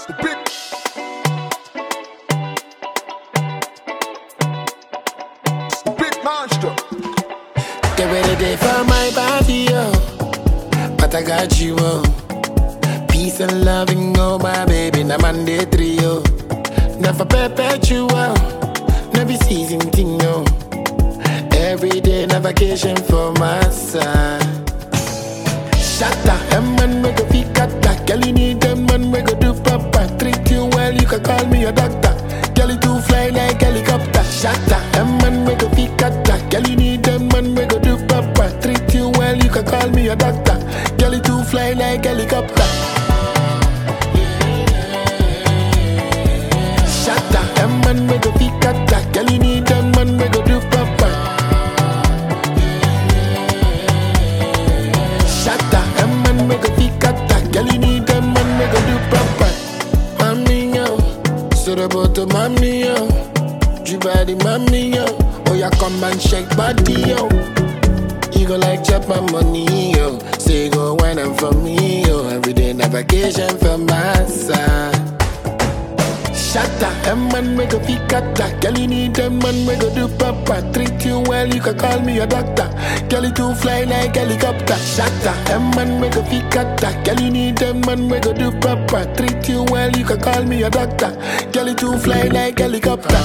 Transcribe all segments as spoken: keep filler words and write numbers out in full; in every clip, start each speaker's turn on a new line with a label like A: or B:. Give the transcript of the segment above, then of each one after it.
A: Stupid. Stupid monster.
B: Get ready day for my body, yo. But I got you, oh. Peace and loving, oh my baby, na Monday trio. Never perpetual, never season thing, no. Every day na vacation for my side. Shatta, a man we go pick at that. Girl, you need a man we go do papa. Treat you well, you can call me a doctor. Girl, you too fly like helicopter. Shatta, a man we go pick at that. Girl, you need a man we go do papa. Treat you well, you can call me a doctor. Girl, you too fly like helicopter. Shatta, a man we go pick at that. Girl, you need a man we go do papa. Shatta, a man we go pick at that. Girl, you need a man we go do papa. Mami yo, so the bottom mami yo, you body mami yo. Oh yeah, come and shake body yo. You go like chop my money yo. Say go wine and for me yo. Every day na vacation for my side. Shatta, a man we go pick at that. Girl, you need a man we go do papa. Treat you well, you can call me a doctor. Girl, you too fly like helicopter. Shatta, a man we go pick at that. Girl, you need a man we go do papa. Treat you well, you can call me a doctor. Girl, you too fly like helicopter.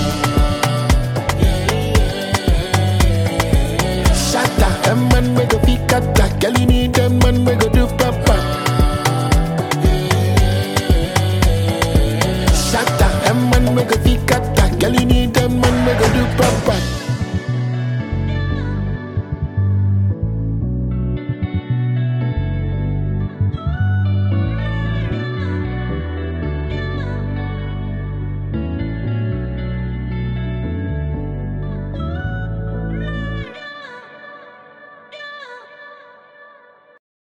B: Shatta, a man we go pick at that. Girl, you need a man we go do papa.